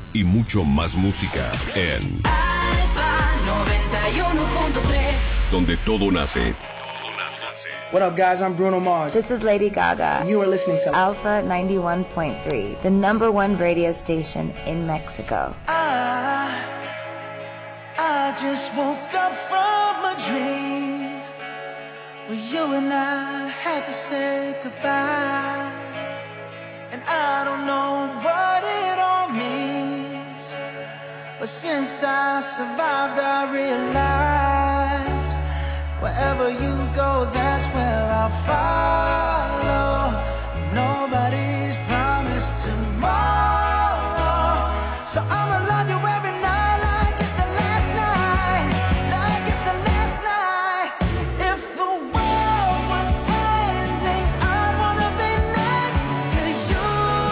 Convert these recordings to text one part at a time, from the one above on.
y mucho más música en Alfa 91.3, donde todo nace. What up, guys? I'm Bruno Mars. This is Lady Gaga. You are listening to Alpha 91.3, the #1 radio station in Mexico. I just woke up from a dream where you and I had to say goodbye. And I don't know what it all means, but since I survived, I realized wherever you go, that's where I'll follow. Nobody's promised tomorrow, so I'ma love you every night like it's the last night, like it's the last night. If the world was ending, I'd wanna be next to you.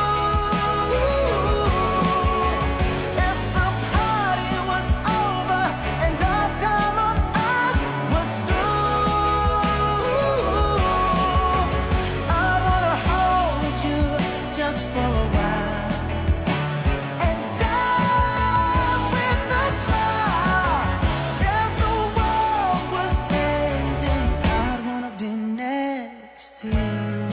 If the party was over and our time on earth was through, I'd wanna hold you just for a while and die with a smile. If the world was ending, I'd wanna be next to you.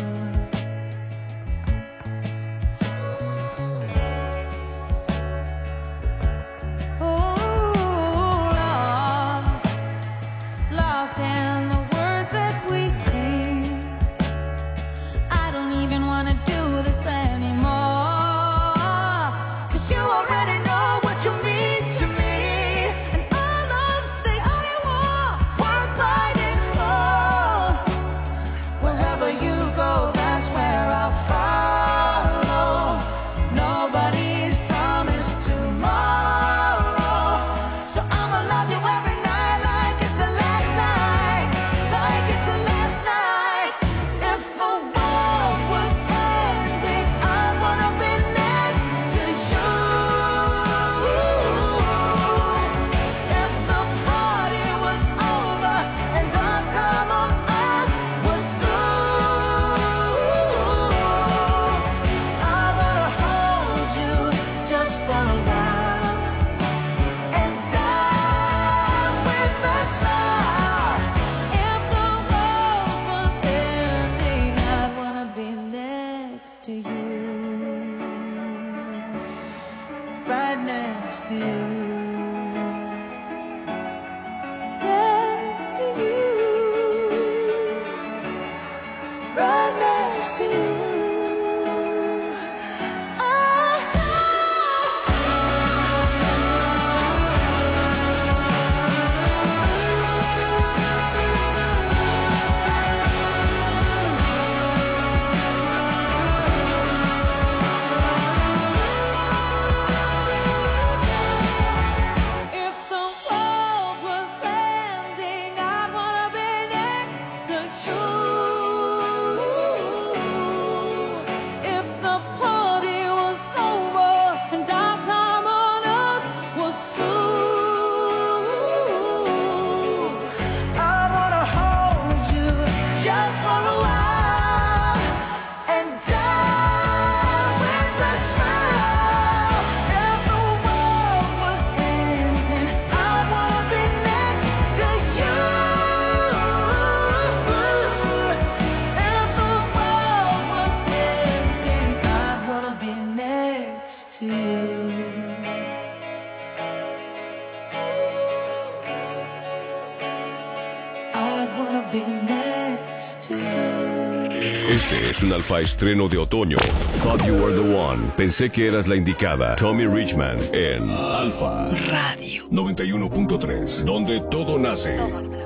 Lost in the words that we sing. I don't even wanna do this anymore, 'cause you already know what you mean to me, and all of the only war worth fighting for. Wherever you go, that's where I'll follow. Nobody's promised tomorrow, so I'ma love you every night like it's the last night, like it's the last night. If the world was ending, I'd wanna be next to you. If the party was over and our time on earth was through, I'd wanna hold you just for a while and die with a smile. If the world was ending, I'd wanna be next to you, right next to you, next to you, right next to you. If the world was ending, I'd wanna be next to you. If the party was over and our time on earth was through, I'd wanna hold you just for a while and die with a smile. If the world was ending, I'd wanna be next to you. If the world was ending, I'd wanna be next to you. I'd wanna be next to you. Este es un alfa estreno de otoño. Thought You Were the One. Pensé que eras la indicada. Tommy Richman en Alfa Radio 91.3, donde todo nace.